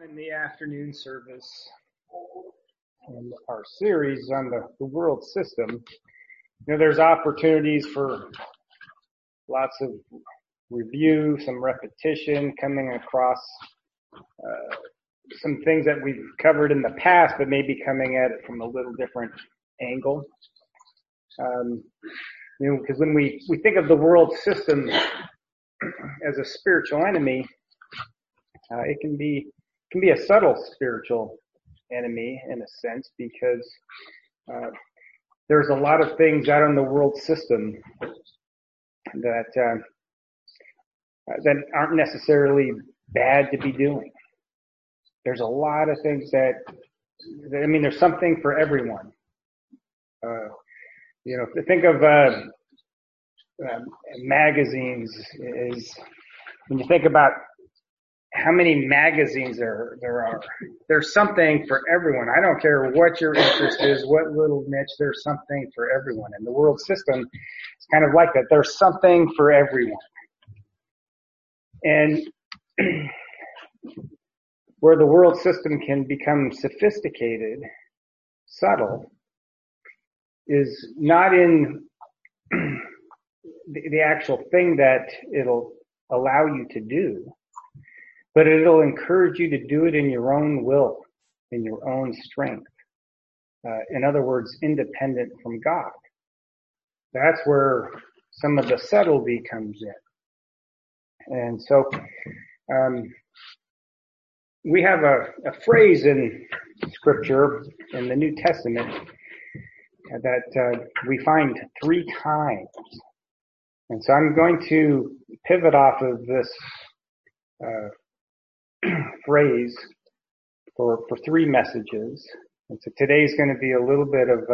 In the afternoon service in our series on the world system. There's opportunities for lots of review, some repetition, coming across some things that we've covered in the past, but maybe coming at it from a little different angle. Because when we think of the world system as a spiritual enemy, it can be a subtle spiritual enemy in a sense, because there's a lot of things out in the world system that aren't necessarily bad to be doing. There's a lot of things there's something for everyone. Think of magazines, is when you think about how many magazines there are. There's something for everyone. I don't care what your interest is, what little niche, there's something for everyone. And the world system is kind of like that. There's something for everyone. And where the world system can become sophisticated, subtle, is not in the actual thing that it'll allow you to do, but it'll encourage you to do it in your own will, in your own strength. In other words, independent from God. That's where some of the subtlety comes in. And so we have a phrase in Scripture, in the New Testament, that we find 3 times. And so I'm going to pivot off of this phrase for 3 messages. And so today's going to be a little bit of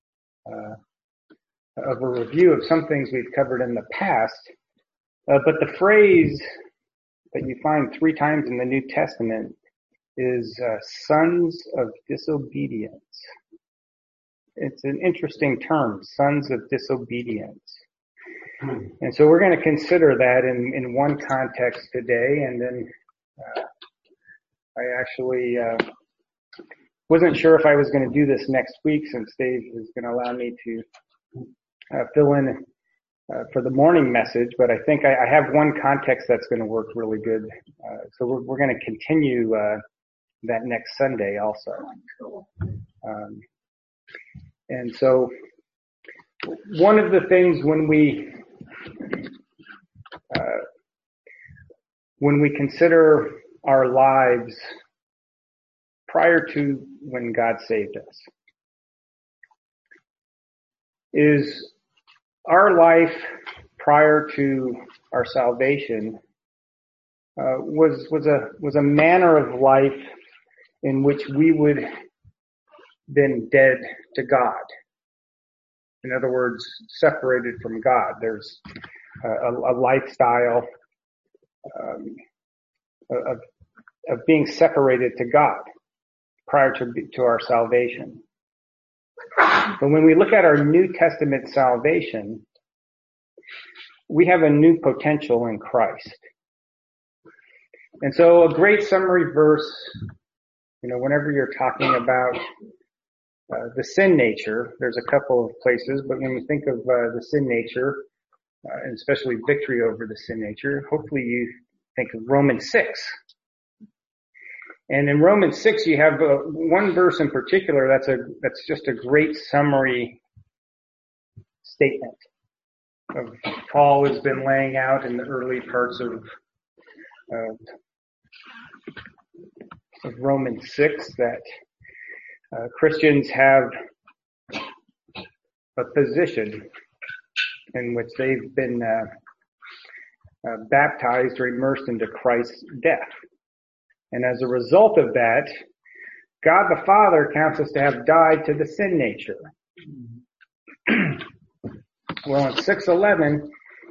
a review of some things we've covered in the past. But the phrase that you find 3 times in the New Testament is sons of disobedience. It's an interesting term, sons of disobedience. And so we're going to consider that in one context today, and then I actually wasn't sure if I was going to do this next week, since Dave is going to allow me to fill in for the morning message, but I think I have one context that's going to work really good. So we're going to continue that next Sunday also. And so one of the things when we consider our lives prior to when God saved us, is our life prior to our salvation was a manner of life in which we would been dead to God. In other words, separated from God. There's a lifestyle of being separated to God prior to our salvation. But when we look at our New Testament salvation, we have a new potential in Christ. And so a great summary verse, whenever you're talking about the sin nature, there's a couple of places, but when you think of the sin nature, and especially victory over the sin nature, hopefully you think of Romans 6. And in Romans 6, you have one verse in particular that's just a great summary statement of Paul has been laying out in the early parts of Romans 6 that Christians have a position in which they've been baptized or immersed into Christ's death. And as a result of that, God the Father counts us to have died to the sin nature. Well, in 6:11,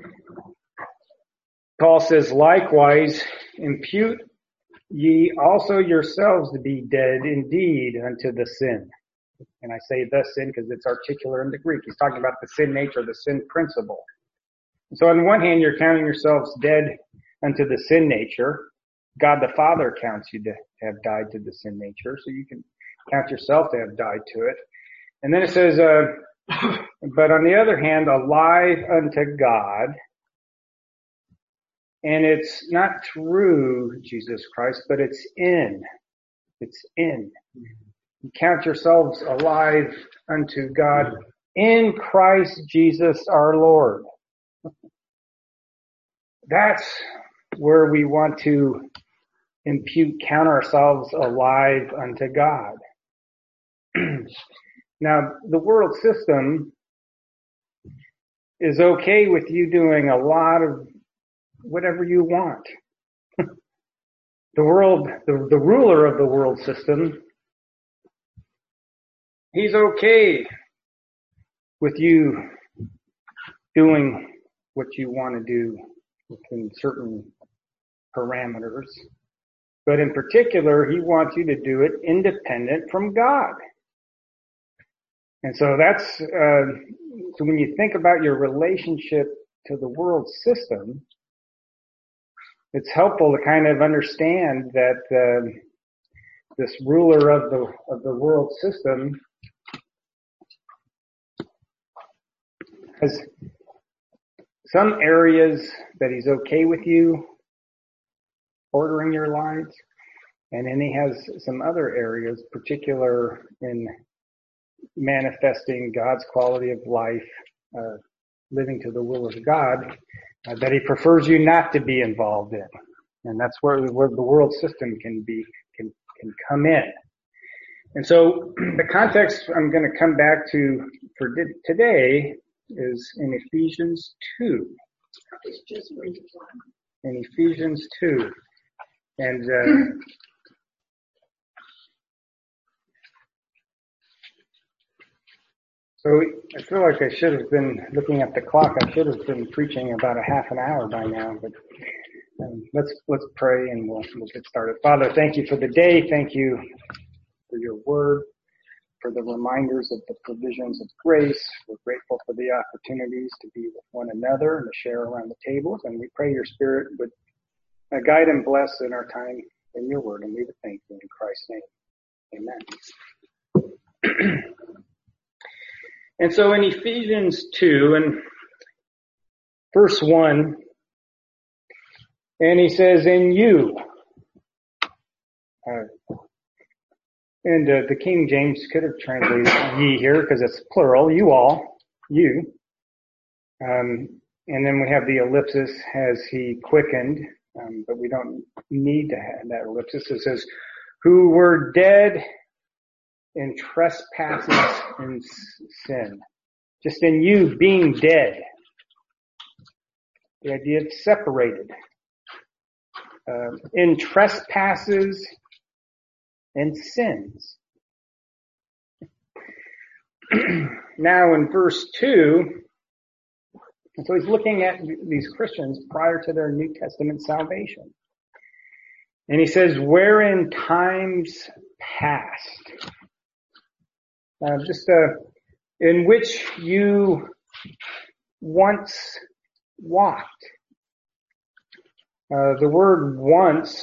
Paul says, likewise, impute ye also yourselves to be dead indeed unto the sin. And I say the sin because it's articular in the Greek. He's talking about the sin nature, the sin principle. So on one hand, you're counting yourselves dead unto the sin nature. God the Father counts you have died to the sin nature, so you can count yourself to have died to it. And then it says, but on the other hand, alive unto God, and it's not through Jesus Christ, but it's in. It's in. You count yourselves alive unto God in Christ Jesus our Lord. That's where we want to count ourselves alive unto God. Now, the world system is okay with you doing a lot of whatever you want. The ruler of the world system, he's okay with you doing what you want to do within certain parameters. But in particular, he wants you to do it independent from God. And so so when you think about your relationship to the world system, it's helpful to kind of understand that this ruler of the world system has some areas that he's okay with you ordering your lives, and then he has some other areas, particular in manifesting God's quality of life, living to the will of God, that he prefers you not to be involved in. And that's where the world system can come in. And so the context I'm going to come back to for today is in Ephesians 2. In Ephesians 2. And so I feel like I should have been looking at the clock. I should have been preaching about a half an hour by now, but let's pray and we'll get started. Father, thank you for the day. Thank you for your word, for the reminders of the provisions of grace. We're grateful for the opportunities to be with one another and to share around the tables. And we pray your Spirit would guide and bless in our time in your word. And we would thank you in Christ's name. Amen. And so in Ephesians 2 and verse 1, and he says, in you. And the King James could have translated ye here because it's plural, you all, you. And then we have the ellipsis, has he quickened, but we don't need to have that ellipsis. It says, who were dead in trespasses and sin. Just in you being dead. The idea of separated. In trespasses and sins. Now in verse 2, and so he's looking at these Christians prior to their New Testament salvation. And he says, wherein times past. In which you once walked. The word once,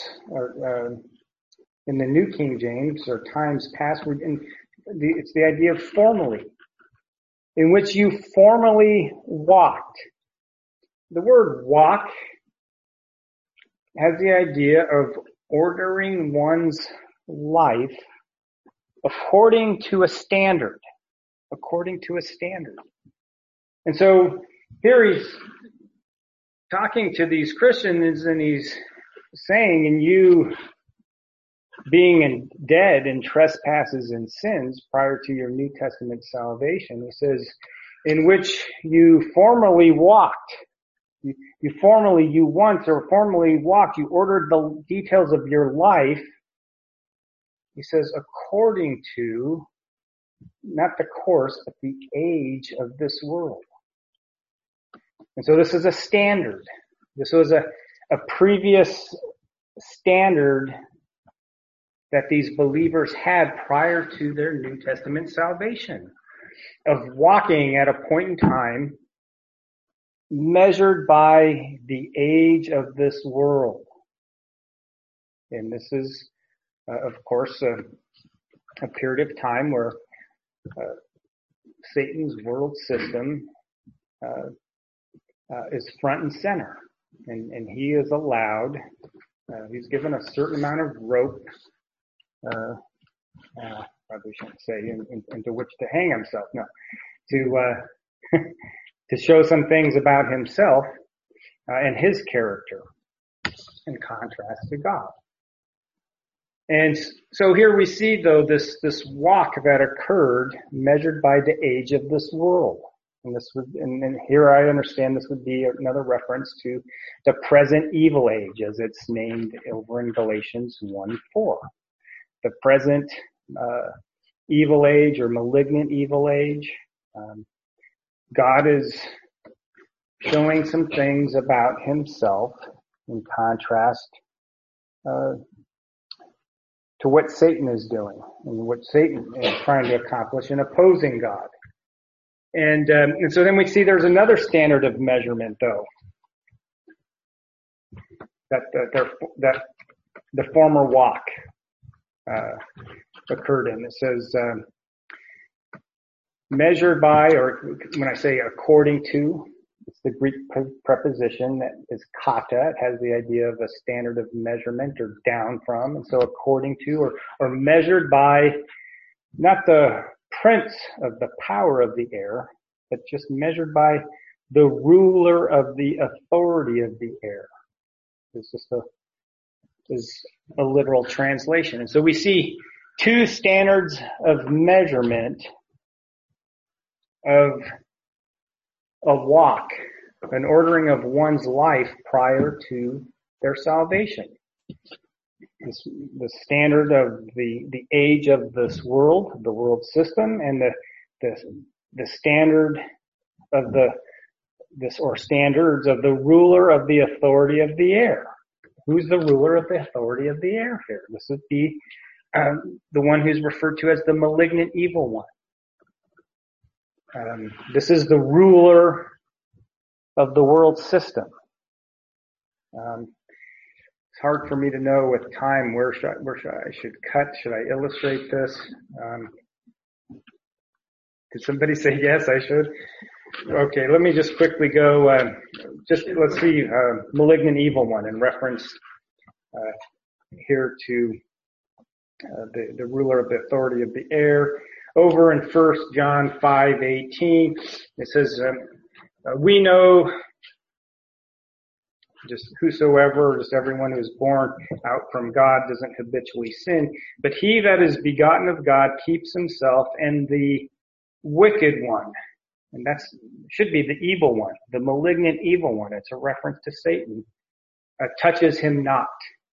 in the New King James, or times past, it's the idea of formerly. In which you formerly walked. The word walk has the idea of ordering one's life according to a standard. According to a standard. And so here he's talking to these Christians and he's saying, in you being dead in trespasses and sins prior to your New Testament salvation, he says, in which you formerly walked. You once walked, you ordered the details of your life. He says, according to, not the course, but the age of this world. And so this is a standard. This was a previous standard that these believers had prior to their New Testament salvation, of walking at a point in time measured by the age of this world. And this is of course, a period of time where Satan's world system is front and center, and he is allowed. He's given a certain amount of rope. Probably shouldn't say into which to hang himself. No, to to show some things about himself and his character in contrast to God. And so here we see, though, this walk that occurred measured by the age of this world. And here I understand this would be another reference to the present evil age, as it's named over in Galatians 1:4. The present evil age or malignant evil age. God is showing some things about himself in contrast to what Satan is doing and what Satan is trying to accomplish in opposing God. And so then we see there's another standard of measurement, though, that the former walk occurred in. It says measured by, or when I say according to, it's the Greek preposition that is kata. It has the idea of a standard of measurement or down from. And so according to, or measured by, not the prince of the power of the air, but just measured by the ruler of the authority of the air. It's just a literal translation. And so we see two standards of measurement of a walk, an ordering of one's life prior to their salvation. The standard of the age of this world, the world system, and the standard of standards of the ruler of the authority of the air. Who's the ruler of the authority of the air here? This would be the one who's referred to as the malignant evil one. This is the ruler of the world system. It's hard for me to know with time where should I cut? Should I illustrate this? Did somebody say yes? I should. Okay, let me just quickly go. Let's see, malignant evil one in reference here to the ruler of the authority of the air. Over in 1 John 5:18, it says, we know just whosoever, just everyone who is born out from God doesn't habitually sin, but he that is begotten of God keeps himself, and the wicked one, and that should be the evil one, the malignant evil one, it's a reference to Satan, touches him not.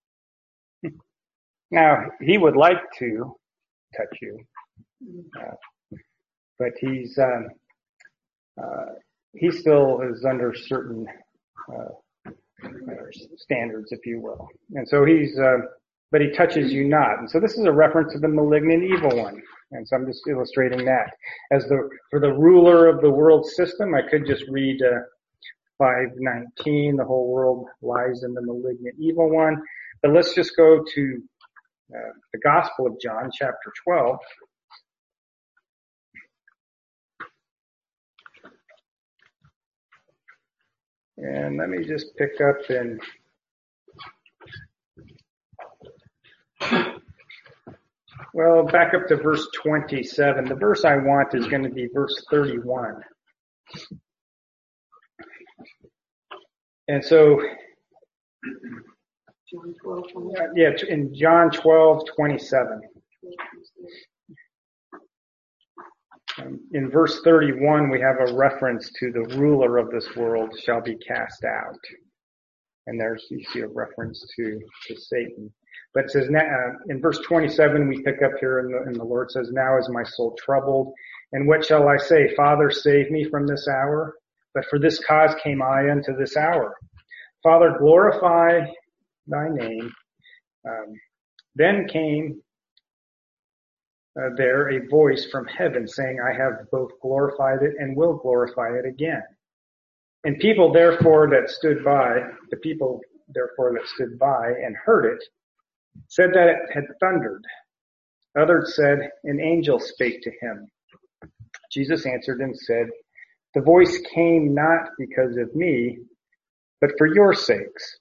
Now, he would like to touch you, but he still is under certain standards, if you will. And so but he touches you not. And so this is a reference to the malignant evil one. And so I'm just illustrating that. For the ruler of the world system, I could just read 5:19, the whole world lies in the malignant evil one. But let's just go to the Gospel of John, chapter 12. And let me just pick up back up to verse 27. The verse I want is going to be verse 31. And so, in John 12:27. In verse 31, we have a reference to the ruler of this world shall be cast out. And you see a reference to Satan. But it says, in verse 27, we pick up here and the Lord says, now is my soul troubled. And what shall I say? Father, save me from this hour. But for this cause came I unto this hour. Father, glorify thy name. Then came there a voice from heaven saying, I have both glorified it and will glorify it again. And the people therefore that stood by and heard it said that it had thundered. Others said, an angel spake to him. Jesus answered and said, the voice came not because of me, but for your sakes.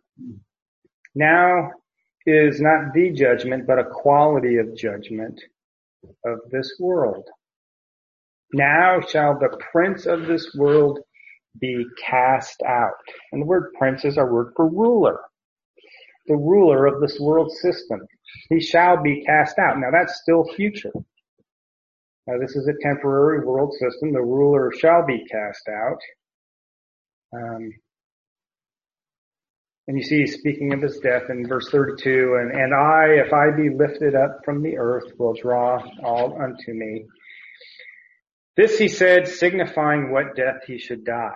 Now is not the judgment, but a quality of judgment of this world. Now shall the prince of this world be cast out. And the word prince is our word for ruler. The ruler of this world system. He shall be cast out. Now that's still future. Now this is a temporary world system. The ruler shall be cast out. And you see, speaking of his death in verse 32, and I, if I be lifted up from the earth, will draw all unto me. This he said, signifying what death he should die.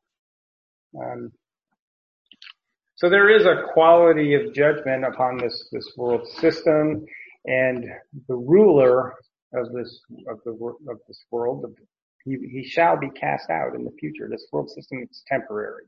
So there is a quality of judgment upon this world system, and the ruler of this world, he shall be cast out in the future. This world system is temporary.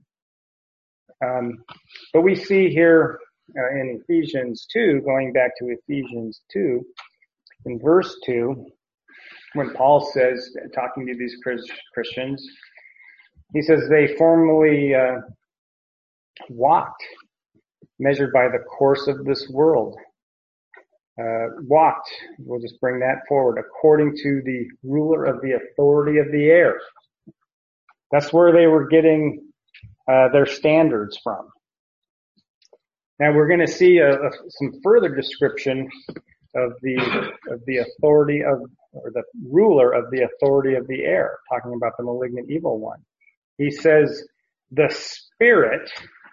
But we see here in Ephesians 2, going back to Ephesians 2, in verse 2, when Paul says, talking to these Christians, he says they formerly walked, measured by the course of this world. Walked, we'll just bring that forward, according to the ruler of the authority of the air. That's where they were getting their standards from. Now we're going to see some further description of the authority of, or the ruler of the authority of the air, talking about the malignant evil one. He says, the spirit.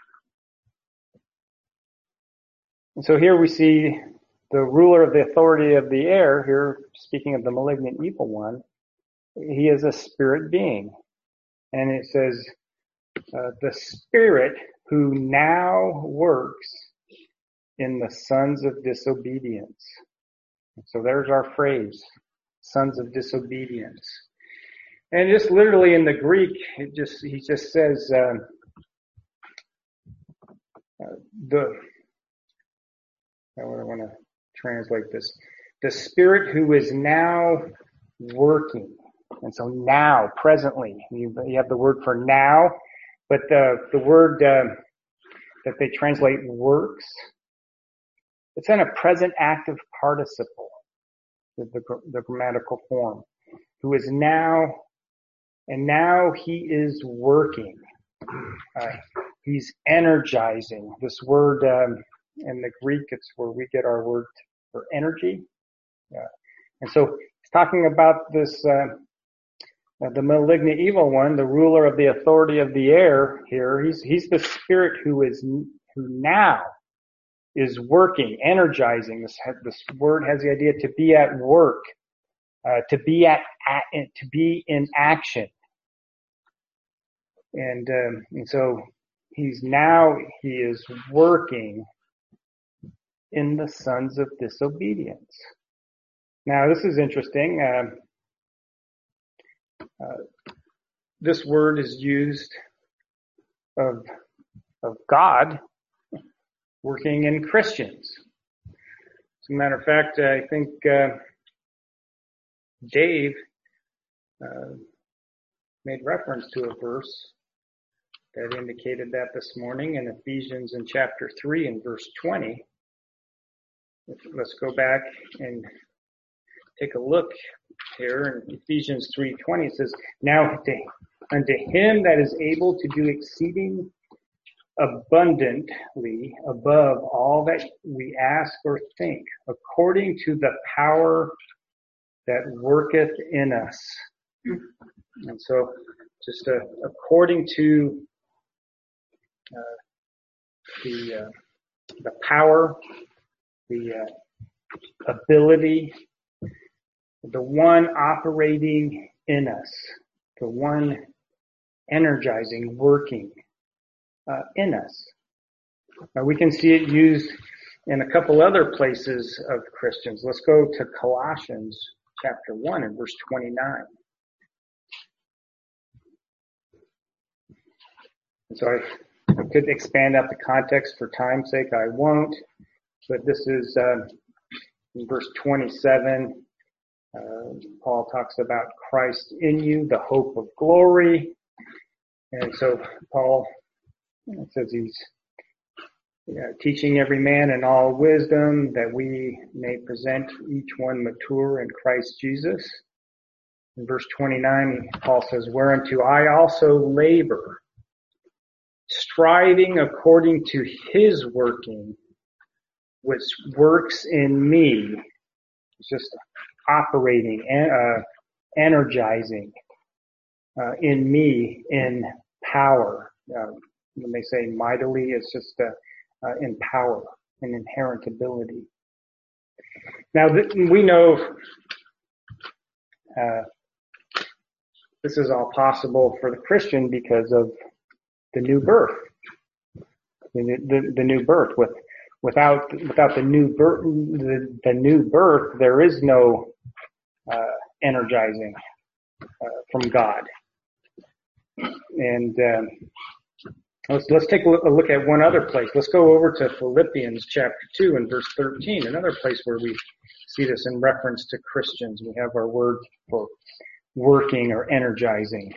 And so here we see the ruler of the authority of the air, here speaking of the malignant evil one. He is a spirit being. And it says, the spirit who now works in the sons of disobedience. So there's our phrase, sons of disobedience. And just literally in the Greek, he just says, I want to translate this. The spirit who is now working. And so now, presently, you have the word for now, but the word that they translate works, it's in a present active participle, the grammatical form, who is now, and now he is working. He's energizing. This word in the Greek, it's where we get our word for energy. And so it's talking about this, the malignant evil one, the ruler of the authority of the air here. He's the spirit who now is working, energizing. This word has the idea to be at work, to be in action. And so he is working in the sons of disobedience. Now this is interesting. This word is used of God working in Christians. As a matter of fact, I think Dave made reference to a verse that indicated that this morning in Ephesians in chapter 3 and verse 20. Let's go back and take a look here in Ephesians 3:20. It says, now unto him that is able to do exceeding abundantly above all that we ask or think, according to the power that worketh in us. And so just according to the power, the ability, the one operating in us, the one energizing, working in us. Now we can see it used in a couple other places of Christians. Let's go to Colossians chapter 1 and verse 29. And so I could expand out the context for time's sake. I won't. but this is in verse 27. Paul talks about Christ in you, the hope of glory. And so Paul says he's teaching every man in all wisdom that we may present each one mature in Christ Jesus. In verse 29, Paul says, whereunto I also labor, striving according to his working, which works in me. It's just operating, energizing in me in power. When they say mightily, it's just in power, in inherent ability. Now, we know this is all possible for the Christian because of the new birth. The new birth. Without the new birth, there is no energizing from God. And let's take a look at one other place. Let's go over to Philippians chapter 2 and verse 13, another place where we see this in reference to Christians. We have our word for working or energizing.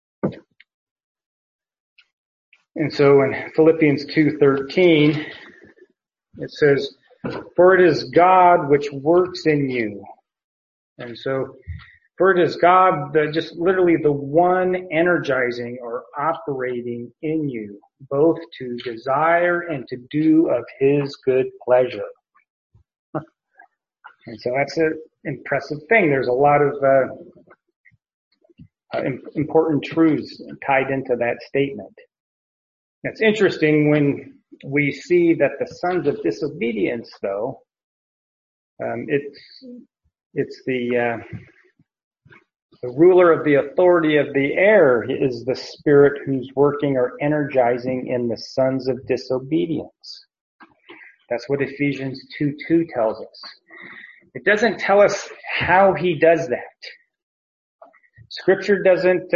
And so in Philippians 2:13, it says, for it is God which works in you. And so, for it is God, just literally the one energizing or operating in you, both to desire and to do of his good pleasure. And so that's an impressive thing. There's a lot of important truths tied into that statement. It's interesting when we see that the sons of disobedience, though, it's the ruler of the authority of the air is the spirit who's working or energizing in the sons of disobedience. That's what Ephesians 2:2 tells us. It doesn't tell us how he does that. Scripture doesn't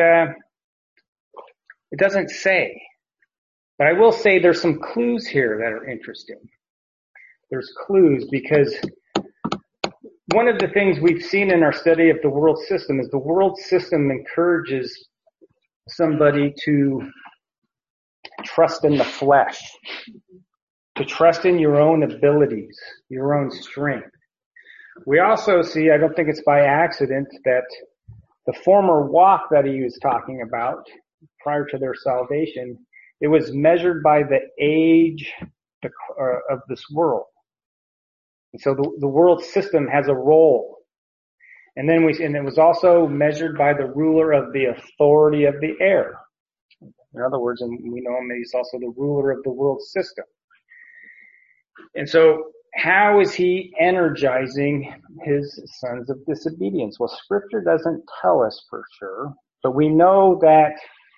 say. But I will say there's some clues here that are interesting. There's clues because one of the things we've seen in our study of the world system is the world system encourages somebody to trust in the flesh, to trust in your own abilities, your own strength. We also see, I don't think it's by accident, that the former walk that he was talking about prior to their salvation, it was measured by the age of this world. And so the world system has a role. And it was also measured by the ruler of the authority of the air. In other words, and we know him, he's also the ruler of the world system. And so how is he energizing his sons of disobedience? Well, Scripture doesn't tell us for sure, but we know that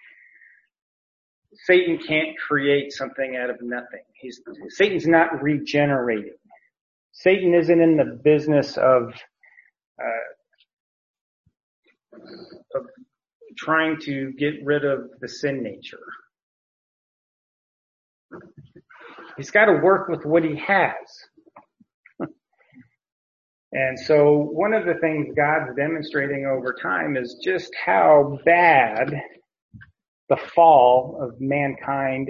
Satan can't create something out of nothing. Satan's not regenerating. Satan isn't in the business of trying to get rid of the sin nature. He's got to work with what he has. And so one of the things God's demonstrating over time is just how bad the fall of mankind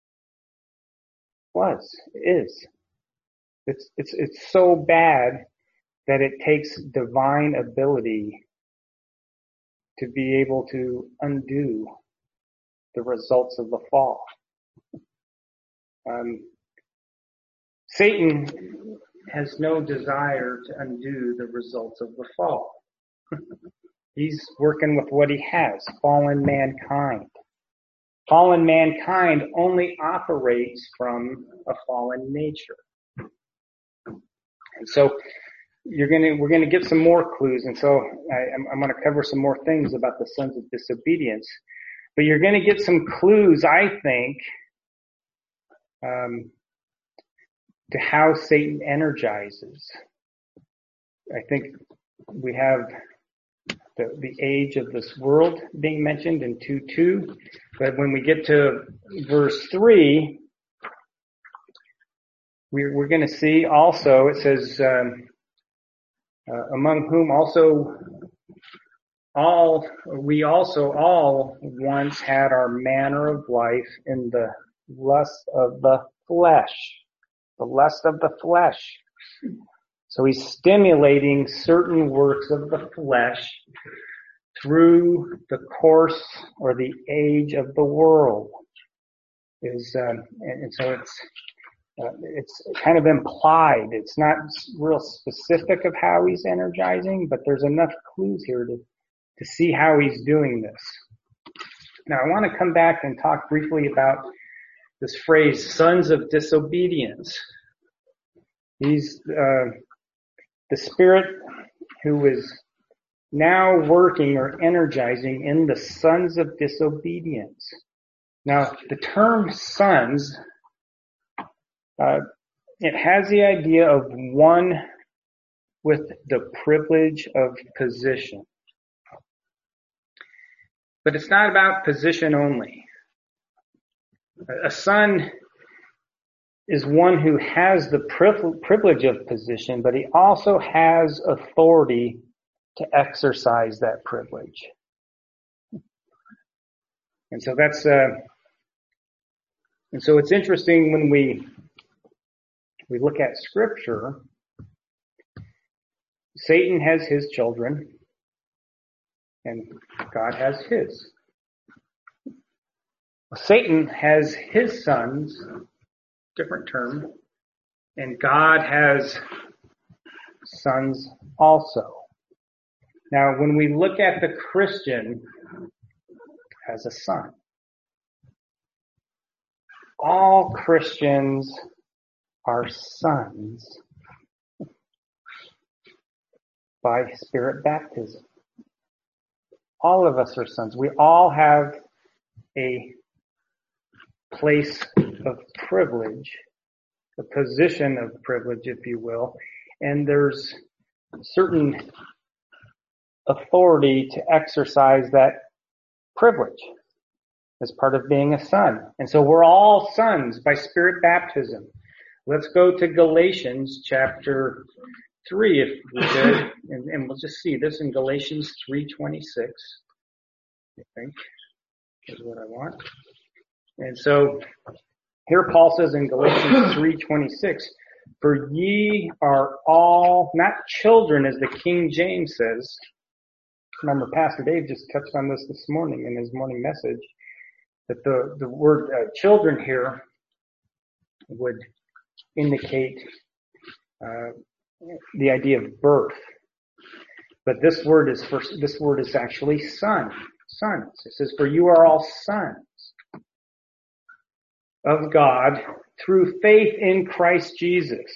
is. It's so bad that it takes divine ability to be able to undo the results of the fall. Satan has no desire to undo the results of the fall. He's working with what he has, fallen mankind. Fallen mankind only operates from a fallen nature. And so we're going to get some more clues. And so I'm going to cover some more things about the sons of disobedience. But you're going to get some clues, I think, to how Satan energizes. I think we have the age of this world being mentioned in 2:2. But when we get to verse 3, we're going to see also, it says, among whom also we also all once had our manner of life in the lust of the flesh. The lust of the flesh. So he's stimulating certain works of the flesh through the course or the age of the world. And so it's kind of implied. It's not real specific of how he's energizing, but there's enough clues here to see how he's doing this. Now I want to come back and talk briefly about this phrase, sons of disobedience. He's the spirit who is now working or energizing in the sons of disobedience. Now, the term sons, it has the idea of one with the privilege of position. But it's not about position only. A son is one who has the privilege of position, but he also has authority to exercise that privilege. And so it's interesting when we look at Scripture. Satan has his children, and God has his. Satan has his sons, different term, and God has sons also. Now, when we look at the Christian as a son, all Christians are sons by Spirit baptism. All of us are sons. We all have a place of privilege, a position of privilege, if you will, and there's certain authority to exercise that privilege as part of being a son. And so we're all sons by Spirit baptism. Let's go to Galatians chapter 3, if we could, and we'll just see this in Galatians 3:26, I think is what I want. And so here Paul says in Galatians 3:26, for ye are all not children, as the King James says. Remember, Pastor Dave just touched on this morning in his morning message, that the word children here would indicate the idea of birth. But this word is actually sons. It says, for you are all sons of God through faith in Christ Jesus.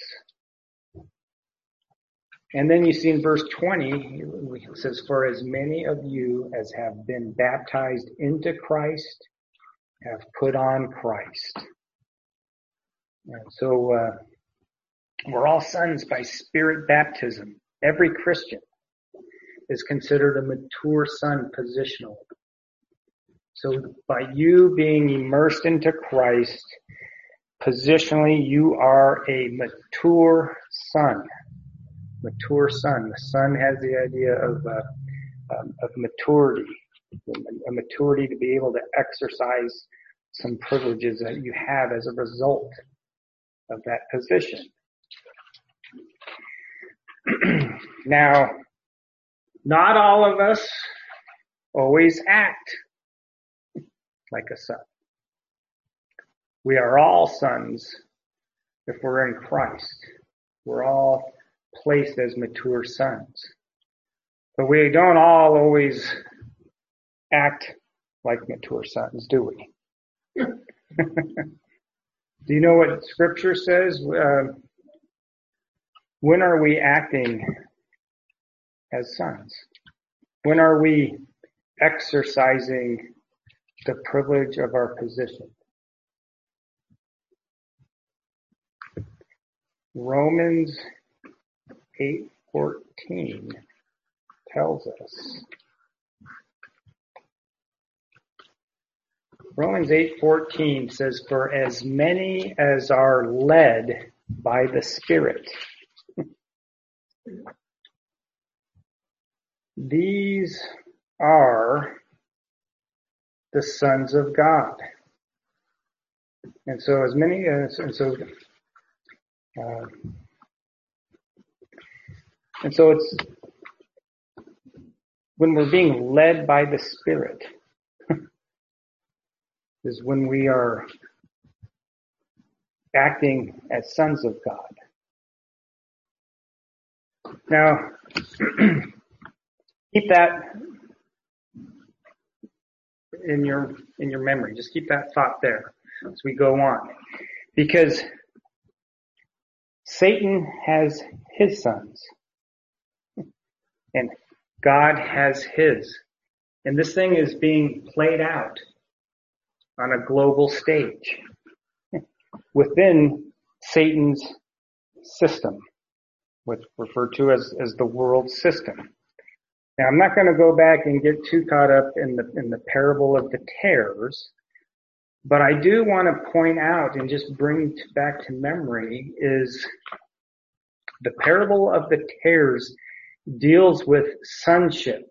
And then you see in verse 20, it says, for as many of you as have been baptized into Christ have put on Christ. And so we're all sons by Spirit baptism. Every Christian is considered a mature son positionally. So by you being immersed into Christ, positionally you are a mature son. Mature son. The son has the idea of maturity, a maturity to be able to exercise some privileges that you have as a result of that position. Now, not all of us always act like a son. We are all sons if we're in Christ. We're all placed as mature sons. But we don't all always act like mature sons, do we? Do you know what Scripture says? When are we acting as sons? When are we exercising the privilege of our position? Romans 8:14 tells us. Romans 8:14 says, for as many as are led by the Spirit. These are the sons of God. And so it's when we're being led by the Spirit is when we are acting as sons of God. Now, keep that in your memory. Just keep that thought there as we go on. Because Satan has his sons. And God has his. And this thing is being played out on a global stage within Satan's system, what's referred to as the world system. Now, I'm not going to go back and get too caught up in the parable of the tares, but I do want to point out and just bring back to memory is the parable of the tares deals with sonship.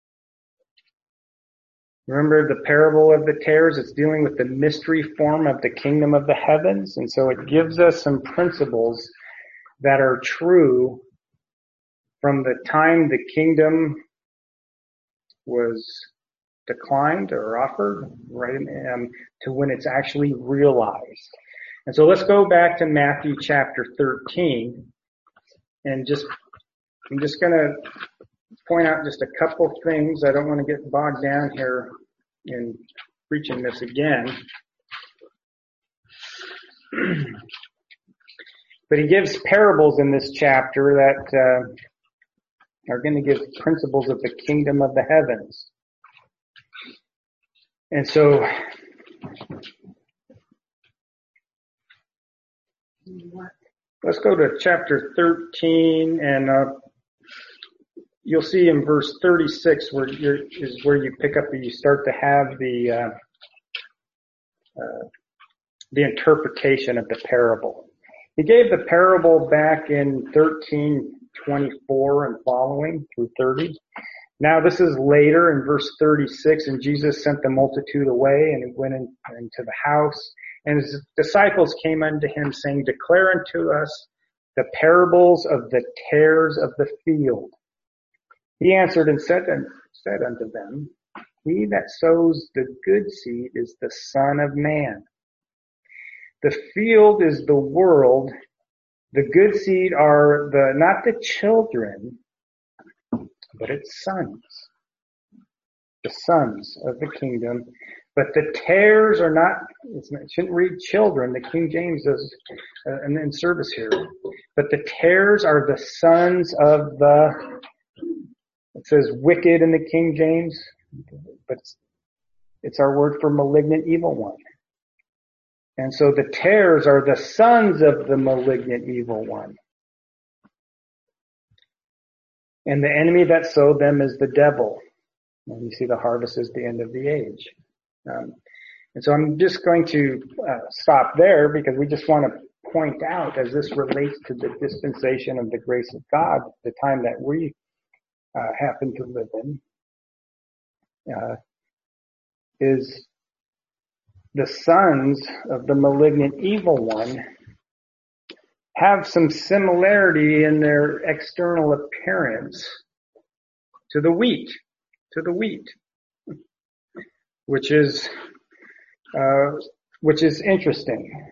Remember the parable of the tares? It's dealing with the mystery form of the kingdom of the heavens. And so it gives us some principles that are true from the time the kingdom was declined or offered, right, to when it's actually realized. And so let's go back to Matthew chapter 13 and I'm just going to point out just a couple things. I don't want to get bogged down here in preaching this again. But he gives parables in this chapter that are going to give principles of the kingdom of the heavens. And so let's go to chapter 13 and you'll see in verse 36 where you pick up and you start to have the interpretation of the parable. He gave the parable back in 13:24 and following through 30. Now this is later in verse 36, and Jesus sent the multitude away, and he went into the house, and his disciples came unto him, saying, Declare unto us the parables of the tares of the field. He answered and said unto them, He that sows the good seed is the Son of Man. The field is the world. The good seed are not the children, but its sons. The sons of the kingdom. But the tares are not, it shouldn't read children. The King James does in service here. But the tares are the sons of it says wicked in the King James, but it's our word for malignant evil one. And so the tares are the sons of the malignant evil one. And the enemy that sowed them is the devil. And you see the harvest is the end of the age. And so I'm just going to stop there because we just want to point out as this relates to the dispensation of the grace of God, the time that we happen to live in, is the sons of the malignant evil one have some similarity in their external appearance to the wheat, which is interesting.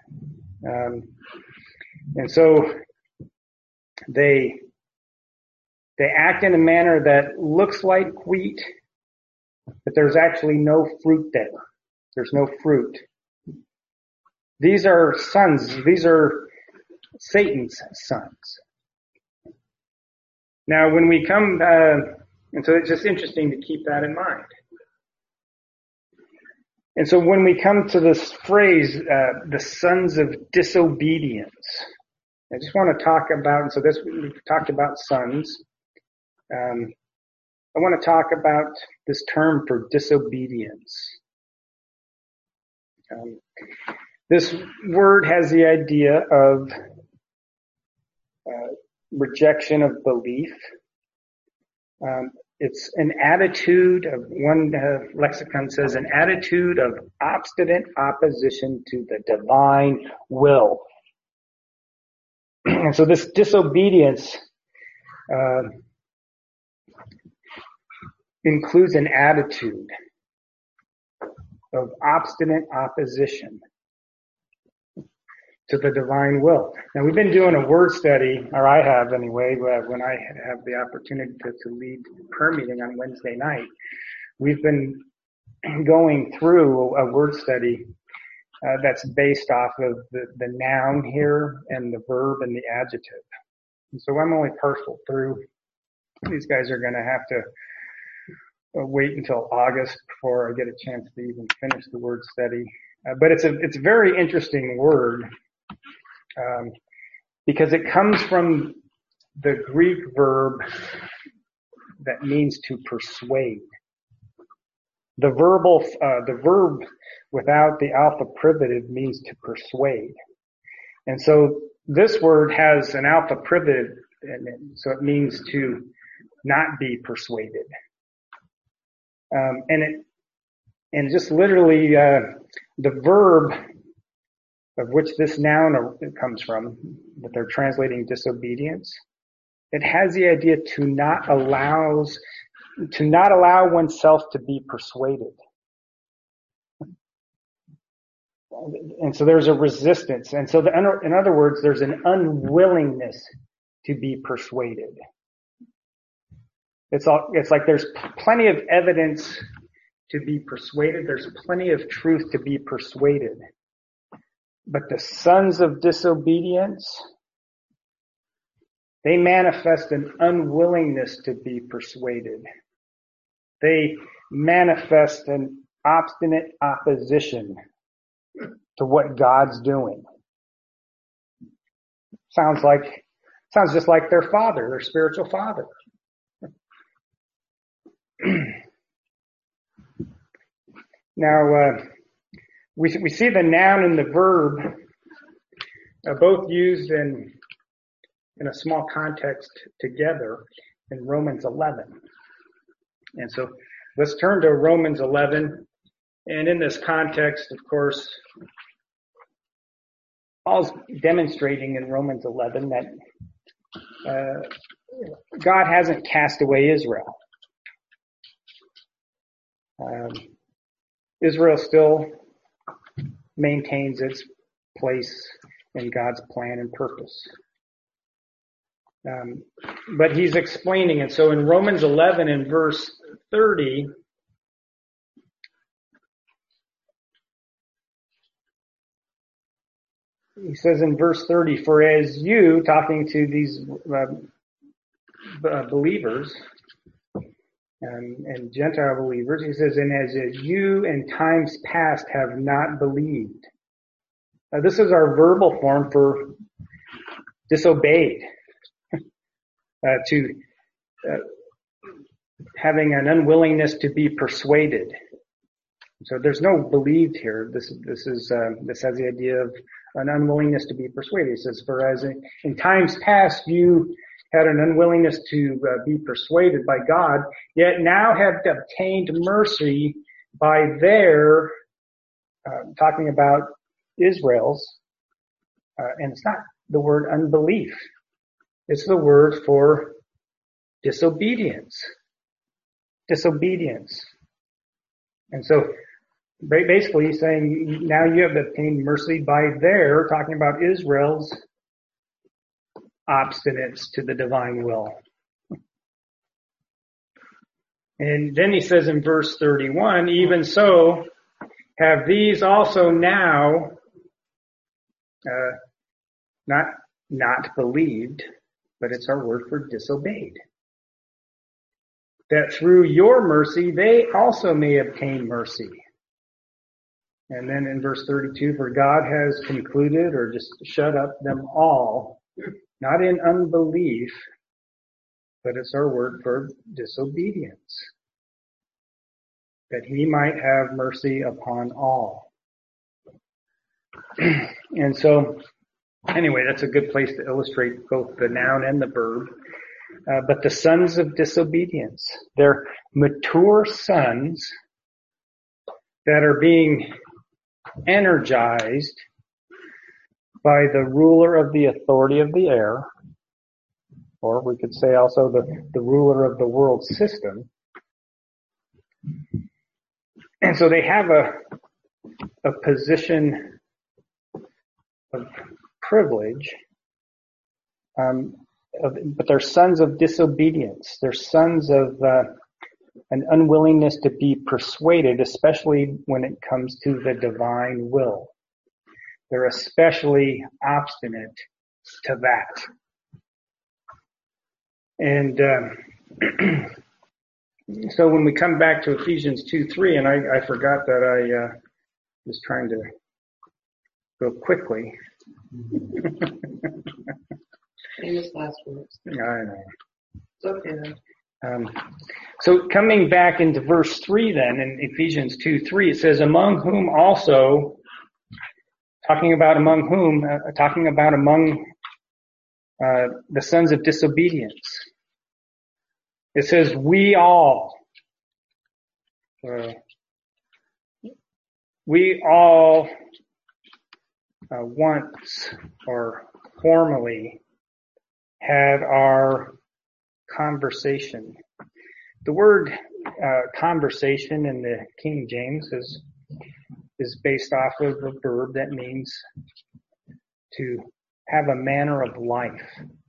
And so they act in a manner that looks like wheat, but there's actually no fruit there. There's no fruit. These are sons. These are Satan's sons. Now, when we come, and so it's just interesting to keep that in mind. And so when we come to this phrase, the sons of disobedience, I just want to talk about, and so this, we've talked about sons. I want to talk about this term for disobedience. This word has the idea of rejection of belief. It's an attitude of, one lexicon says, an attitude of obstinate opposition to the divine will. And so this disobedience includes an attitude of obstinate opposition to the divine will. Now, we've been doing a word study, or I have anyway, when I have the opportunity to lead prayer meeting on Wednesday night. We've been going through a word study that's based off of the noun here and the verb and the adjective. And so I'm only partial through. These guys are going to have to wait until August before I get a chance to even finish the word study. But it's a very interesting word because it comes from the Greek verb that means to persuade. The verb without the alpha privative means to persuade. And so this word has an alpha privative in it, so it means to not be persuaded. And just literally, the verb of which this noun comes from, that they're translating disobedience, it has the idea to not allow oneself to be persuaded. And so there's a resistance. And so in other words, there's an unwillingness to be persuaded. It's like there's plenty of evidence to be persuaded. There's plenty of truth to be persuaded. But the sons of disobedience, they manifest an unwillingness to be persuaded. They manifest an obstinate opposition to what God's doing. Sounds just like their father, their spiritual father. Now, we see the noun and the verb both used in a small context together in Romans 11. And so let's turn to Romans 11. And in this context, of course, Paul's demonstrating in Romans 11 that God hasn't cast away Israel. Israel still maintains its place in God's plan and purpose. But he's explaining it. So in Romans 11 in verse 30, he says in verse 30, for as you, talking to these believers and Gentile believers, he says, and as you in times past have not believed. This is our verbal form for disobeyed, to having an unwillingness to be persuaded. So there's no believed here. This has the idea of an unwillingness to be persuaded. It says, for as in times past you had an unwillingness to be persuaded by God, yet now have obtained mercy by their, talking about Israel's, and it's not the word unbelief. It's the word for disobedience. Disobedience. And so basically he's saying now you have obtained mercy by their, talking about Israel's, obstinance to the divine will. And then he says in verse 31, even so have these also now not believed, but it's our word for disobeyed. That through your mercy they also may obtain mercy. And then in verse 32, for God has concluded or just shut up them all, not in unbelief, but it's our word for disobedience, that he might have mercy upon all. And so Anyway, that's a good place to illustrate both the noun and the verb. But the sons of disobedience, they're mature sons that are being energized by the ruler of the authority of the air, or we could say also the ruler of the world system. And so they have a position of privilege, but they're sons of disobedience. They're sons of an unwillingness to be persuaded, especially when it comes to the divine will. They're especially obstinate to that. And so when we come back to Ephesians 2:3, and I forgot that I was trying to go quickly. Famous last words. I know. It's okay then. So coming back into verse 3 then, in Ephesians 2:3, it says, among whom also, talking about among the sons of disobedience. It says, we all once or formerly had our conversation. The word conversation in the King James is based off of a verb that means to have a manner of life.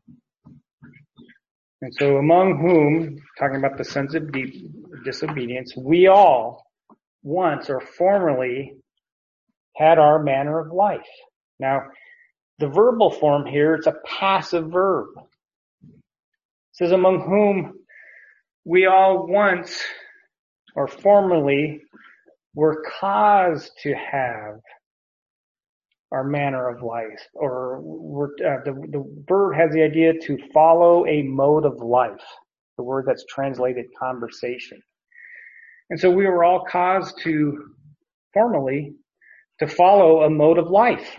And so among whom, talking about the sons of disobedience, we all once or formerly had our manner of life. Now, the verbal form here, it's a passive verb. It says among whom we all once or formerly were caused to have our manner of life, or the verb has the idea to follow a mode of life, the word that's translated conversation. And so we were all caused to formerly to follow a mode of life.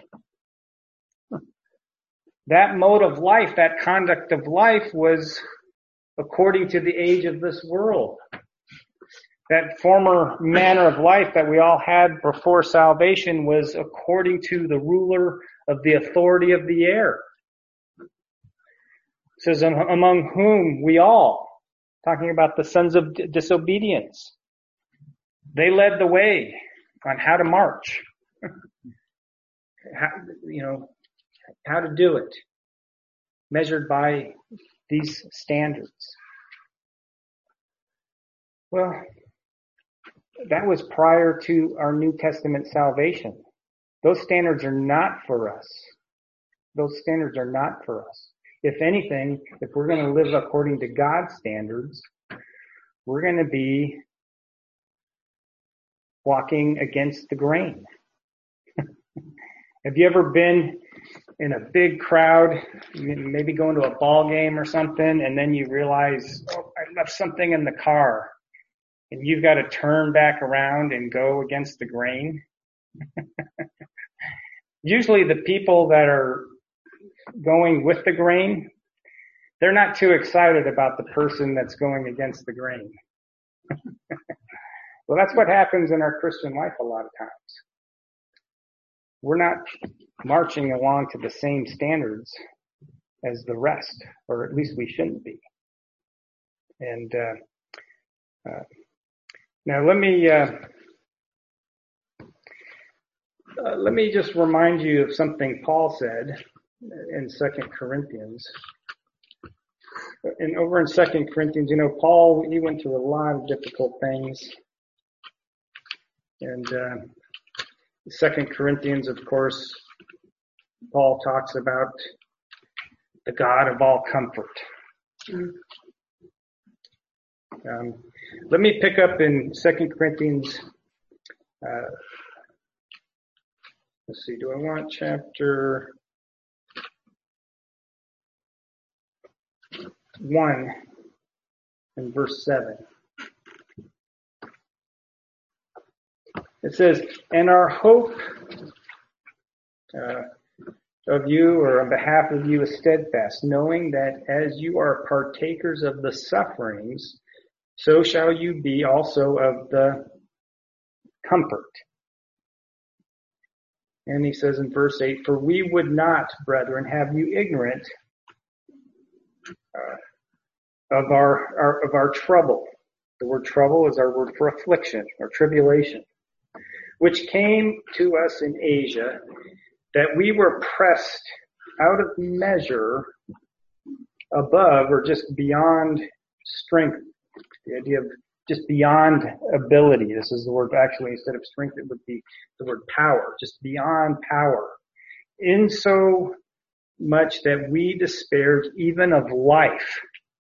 That mode of life, that conduct of life was according to the age of this world. That former manner of life that we all had before salvation was according to the ruler of the authority of the air. It says, among whom we all, talking about the sons of disobedience. They led the way on how to march. How to do it, measured by these standards. Well, that was prior to our New Testament salvation. Those standards are not for us. Those standards are not for us. If anything, if we're going to live according to God's standards, we're going to be walking against the grain. Have you ever been in a big crowd, maybe going to a ball game or something, and then you realize, oh, I left something in the car, and you've got to turn back around and go against the grain? Usually the people that are going with the grain, they're not too excited about the person that's going against the grain. Well, that's what happens in our Christian life a lot of times. We're not marching along to the same standards as the rest, or at least we shouldn't be. And now let me just remind you of something Paul said in 2 Corinthians. And over in 2 Corinthians, Paul, he went through a lot of difficult things. And 2 Corinthians, of course, Paul talks about the God of all comfort. Let me pick up in 2 Corinthians. Let's see, do I want chapter 1 and verse 7? It says, and our hope, of you or on behalf of you is steadfast, knowing that as you are partakers of the sufferings, so shall you be also of the comfort. And he says in verse 8, for we would not, brethren, have you ignorant of our trouble. The word trouble is our word for affliction or tribulation, which came to us in Asia, that we were pressed out of measure above or just beyond strength. The idea of just beyond ability. This is the word actually, instead of strength, it would be the word power, just beyond power. In so much that we despaired even of life.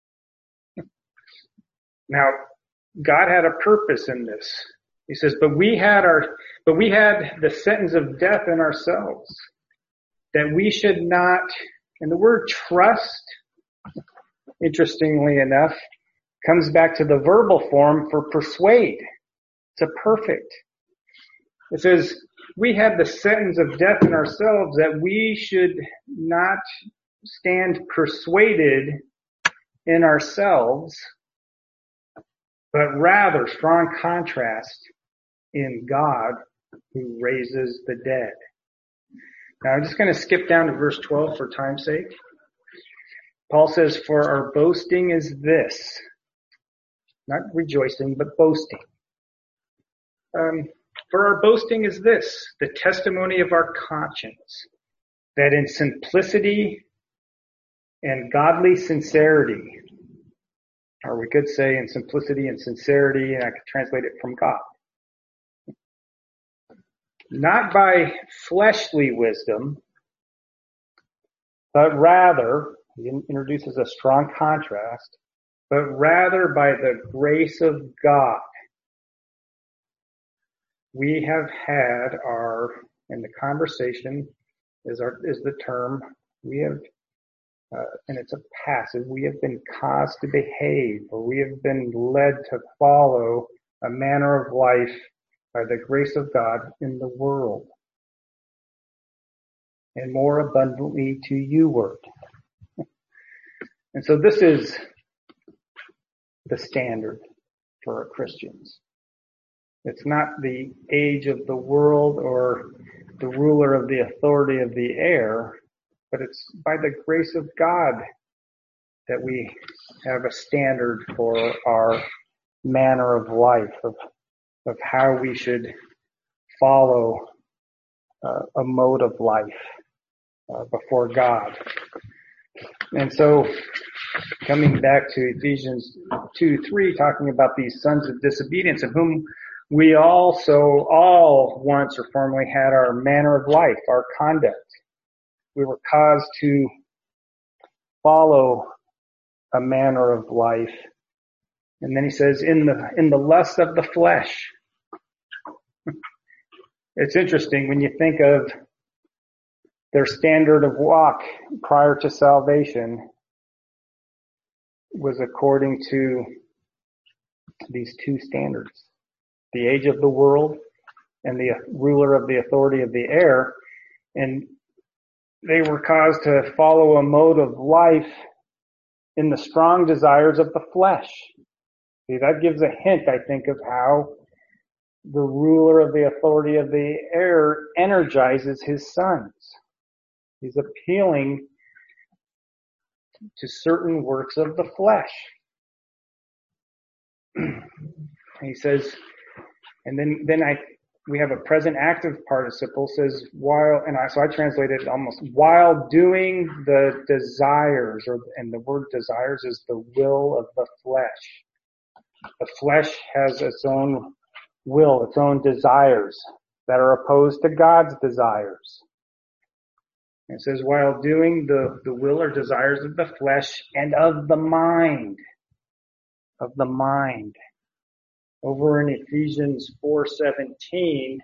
Now, God had a purpose in this. He says, but we had the sentence of death in ourselves, that we should not, and the word trust, interestingly enough, comes back to the verbal form for persuade. It's a perfect. It says, we had the sentence of death in ourselves, that we should not stand persuaded in ourselves, but rather, strong contrast, in God who raises the dead. Now I'm just going to skip down to verse 12 for time's sake. Paul says, for our boasting is this, not rejoicing, but boasting. For our boasting is this, the testimony of our conscience, that in simplicity and godly sincerity, or we could say in simplicity and sincerity, and I could translate it from God. Not by fleshly wisdom, but rather, he introduces a strong contrast, but rather by the grace of God. We have had and the conversation is the term, we have, and it's a passive, we have been caused to behave, or we have been led to follow a manner of life by the grace of God in the world, and more abundantly to you word. And so this is the standard for Christians. It's not the age of the world or the ruler of the authority of the air, but it's by the grace of God that we have a standard for our manner of life, of how we should follow a mode of life before God. And so, coming back to Ephesians 2:3, talking about these sons of disobedience, in whom we also all once or formerly had our manner of life, our conduct. We were caused to follow a manner of life. And then he says, in the lust of the flesh. It's interesting when you think of their standard of walk prior to salvation was according to these two standards, the age of the world and the ruler of the authority of the air. And they were caused to follow a mode of life in the strong desires of the flesh. See, that gives a hint, I think, of how the ruler of the authority of the air energizes his sons. He's appealing to certain works of the flesh. He says, and then we have a present active participle, says while, so I translated it almost while doing the desires, and the word desires is the will of the flesh. The flesh has its own will, its own desires that are opposed to God's desires. It says, while doing the will or desires of the flesh and of the mind. Of the mind. Over in Ephesians 4:17,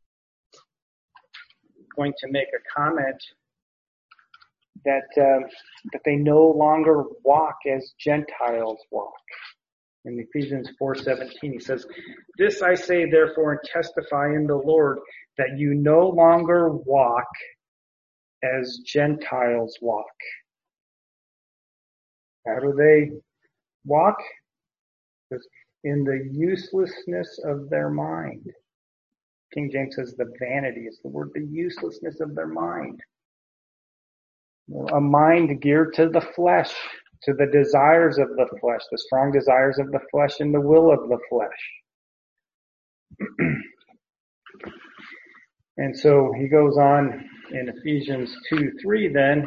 going to make a comment that they no longer walk as Gentiles walk. In Ephesians 4:17, he says, "This I say therefore and testify in the Lord, that you no longer walk as Gentiles walk. How do they walk? In the uselessness of their mind. King James says the vanity is the word, the uselessness of their mind. A mind geared to the flesh, to the desires of the flesh, the strong desires of the flesh and the will of the flesh. And so he goes on in Ephesians 2:3 then.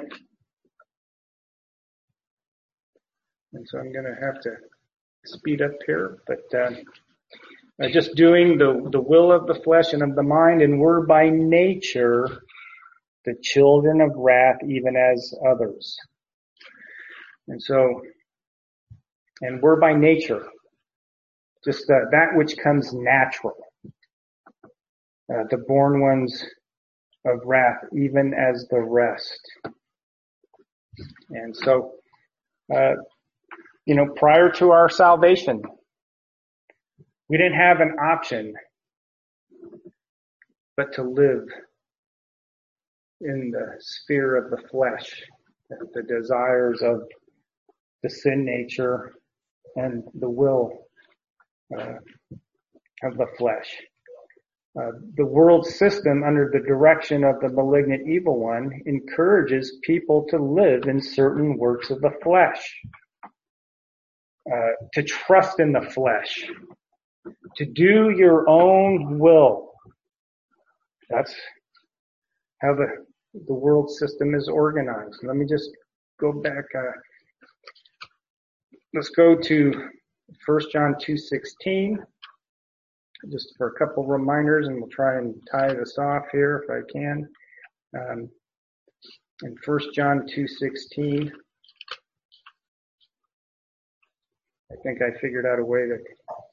And so I'm going to have to speed up here, but just doing the will of the flesh and of the mind, and we're by nature the children of wrath, even as others. And so, and we're by nature just that which comes natural, the born ones of wrath, even as the rest. And so, prior to our salvation, we didn't have an option but to live in the sphere of the flesh, the desires of the sin nature and the will of the flesh. The world system, under the direction of the malignant evil one, encourages people to live in certain works of the flesh, to trust in the flesh, to do your own will. That's how the world system is organized. Let me just go back. Let's go to 1 John 2:16, just for a couple reminders, and we'll try and tie this off here if I can. In 1 John 2:16, I think I figured out a way to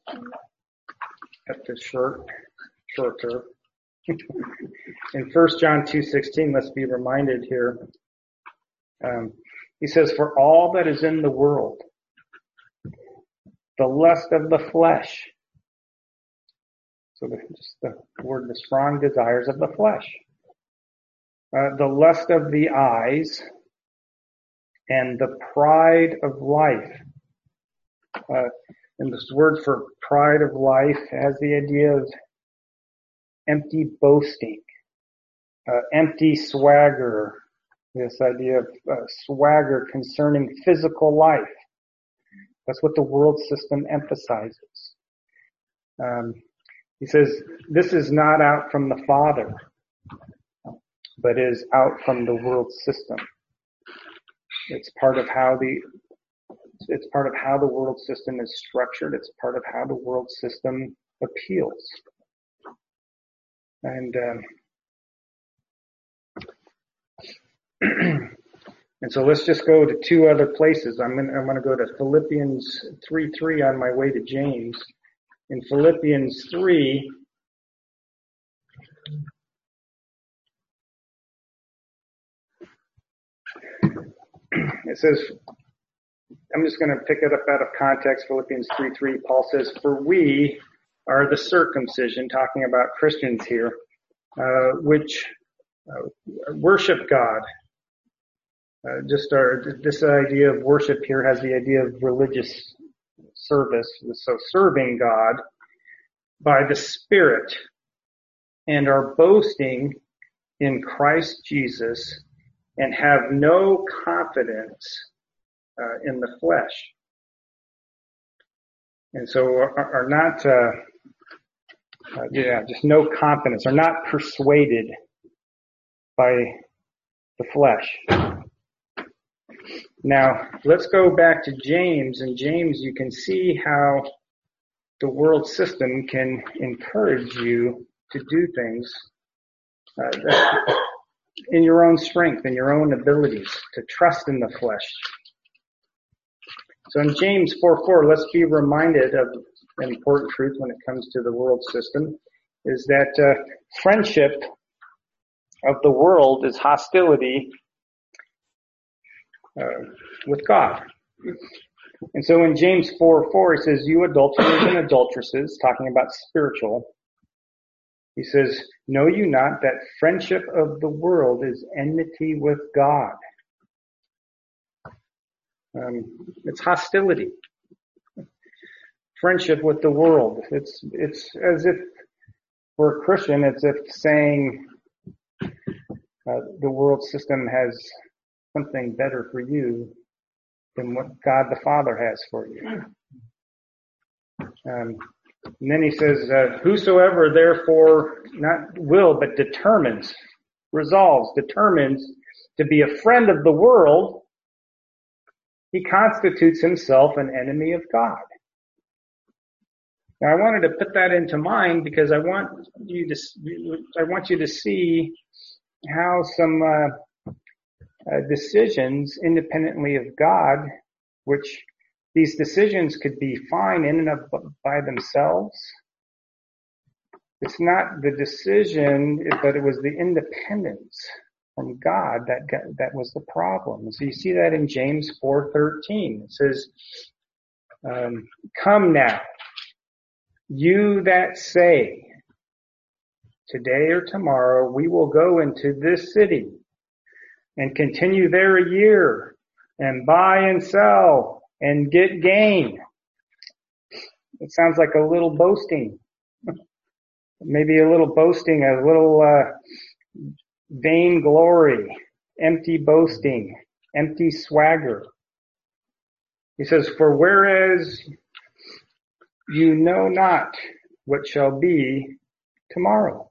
cut this shorter. In 1 John 2:16, let's be reminded here. He says, "For all that is in the world, the lust of the flesh." So just the strong desires of the flesh. The lust of the eyes and the pride of life. And this word for pride of life has the idea of empty boasting, empty swagger, this idea of swagger concerning physical life. That's what the world system emphasizes. He says, this is not out from the Father, but is out from the world system. It's part of how the world system is structured. It's part of how the world system appeals. And and so let's just go to two other places. I'm gonna go to Philippians 3:3 on my way to James. In Philippians 3, it says, I'm just going to pick it up out of context. Philippians 3:3, Paul says, "For we are the circumcision," talking about Christians here, which worship God. This idea of worship here has the idea of religious service. So serving God by the Spirit, and are boasting in Christ Jesus, and have no confidence in the flesh. And so are not, just no confidence, are not persuaded by the flesh. Now, let's go back to James. In James, you can see how the world system can encourage you to do things in your own strength, in your own abilities, to trust in the flesh. So in James 4:4, let's be reminded of an important truth when it comes to the world system, is that friendship of the world is hostility with God. And so in James 4:4, it says, "You adulterers and adulteresses," talking about spiritual, He says, know you not that friendship of the world is enmity with God? It's hostility. Friendship with the world. It's as if for a Christian, it's if saying the world system has something better for you than what God the Father has for you. And then he says, whosoever therefore not will, but determines to be a friend of the world, he constitutes himself an enemy of God. Now I wanted to put that into mind because I want you to see how some decisions independently of God, which these decisions could be fine in and of by themselves. It's not the decision, but it was the independence from God that was the problem. So you see that in James 4:13. It says, come now, you that say, today or tomorrow we will go into this city and continue there a year and buy and sell and get gain. It sounds like a little boasting. Maybe a little boasting, a little vainglory, empty boasting, empty swagger. He says, for whereas you know not what shall be tomorrow.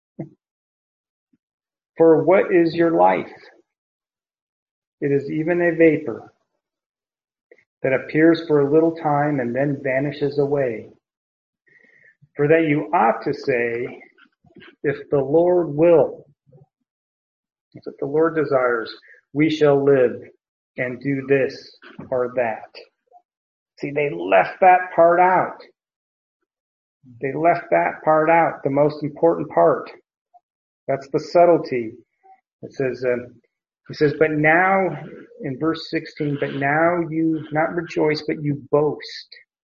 For what is your life? It is even a vapor that appears for a little time and then vanishes away. For that you ought to say, if the Lord will, if the Lord desires, we shall live and do this or that. See, they left that part out. They left that part out, the most important part. That's the subtlety. It says, he says, but now, in verse 16, but now you not rejoice, but you boast.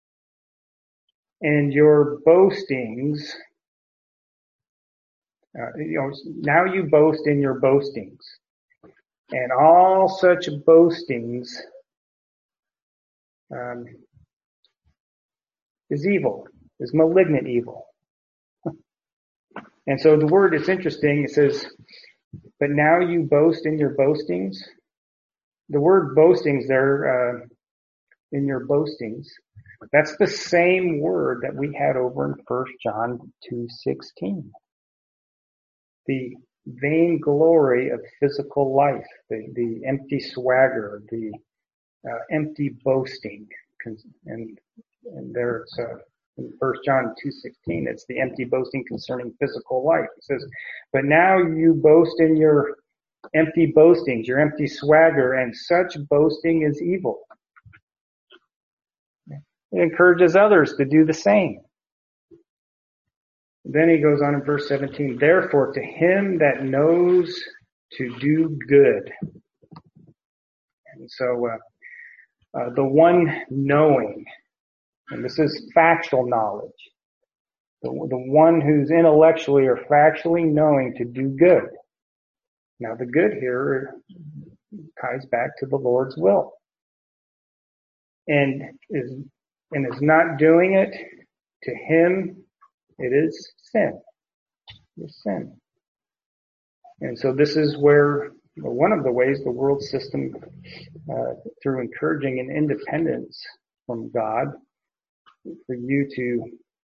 And your boastings, now you boast in your boastings. And all such boastings is evil, is malignant evil. And so the word is interesting. It says, but now you boast in your boastings. The word boastings there, in your boastings, that's the same word that we had over in 1 John 2:16. The vainglory of physical life, the empty swagger, the empty boasting. And there it's in 1 John 2:16, it's the empty boasting concerning physical life. It says, but now you boast in your empty boastings, your empty swagger, and such boasting is evil. It encourages others to do the same. Then he goes on in verse 17, therefore to him that knows to do good. And so the one knowing, and this is factual knowledge, the one who's intellectually or factually knowing to do good. Now the good here ties back to the Lord's will. And is not doing it, to him it is sin. It's sin. And so this is where one of the ways the world system, through encouraging an independence from God, for you to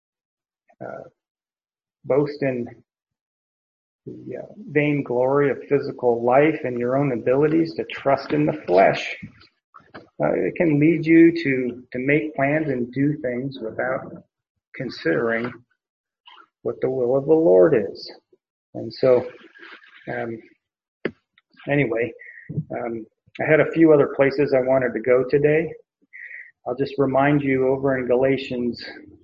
boast in the vainglory of physical life and your own abilities, to trust in the flesh. It can lead you to make plans and do things without considering what the will of the Lord is. And so, anyway, I had a few other places I wanted to go today. I'll just remind you over in Galatians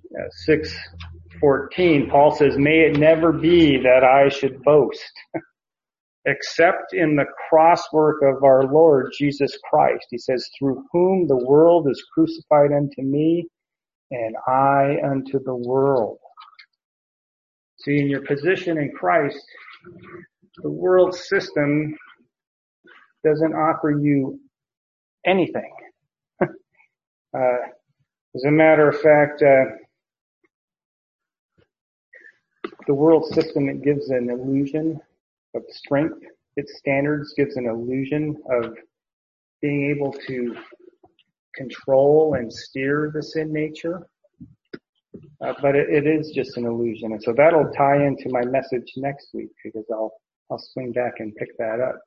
6:14, Paul says, may it never be that I should boast, except in the crosswork of our Lord Jesus Christ. He says, through whom the world is crucified unto me, and I unto the world. See, in your position in Christ, the world system doesn't offer you anything. As a matter of fact, the world system, it gives an illusion of strength. Its standards gives an illusion of being able to control and steer the sin nature. But it is just an illusion. And so that'll tie into my message next week, because I'll swing back and pick that up.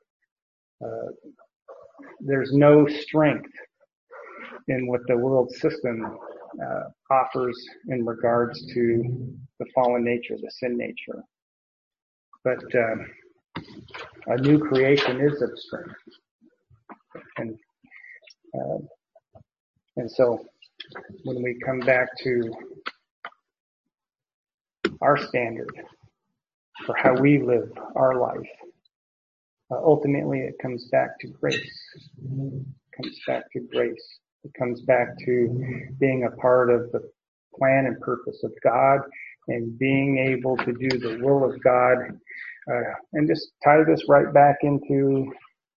There's no strength in what the world system offers in regards to the fallen nature, the sin nature. But a new creation is of strength. And so when we come back to our standard for how we live our life, ultimately it comes back to grace. It comes back to grace. It comes back to being a part of the plan and purpose of God and being able to do the will of God. And just tie this right back into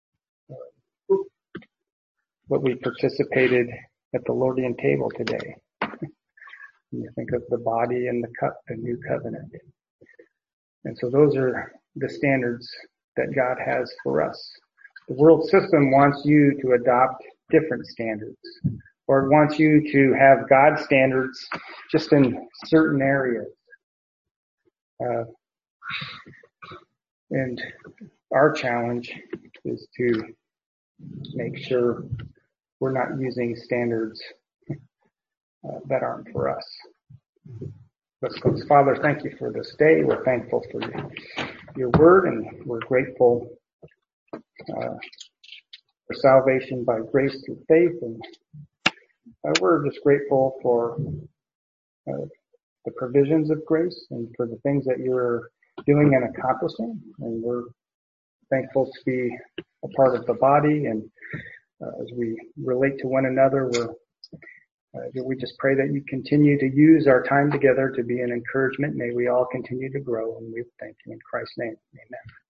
what we participated at the Lordian table today. When you think of the body and the cup, the new covenant. And so those are the standards that God has for us. The world system wants you to adopt different standards, or it wants you to have God's standards just in certain areas. And our challenge is to make sure we're not using standards that aren't for us. Let's close. Father, thank you for this day. We're thankful for your word, and we're grateful for salvation by grace through faith. And we're just grateful for the provisions of grace and for the things that you're doing and accomplishing. And we're thankful to be a part of the body. And as we relate to one another, we just pray that you continue to use our time together to be an encouragement. May we all continue to grow, and we thank you in Christ's name. Amen.